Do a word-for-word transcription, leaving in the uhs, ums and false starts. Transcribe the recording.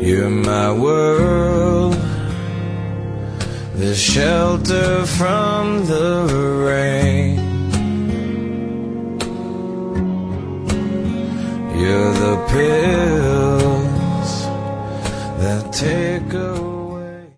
You're my world, the shelter from the rain. You're the picture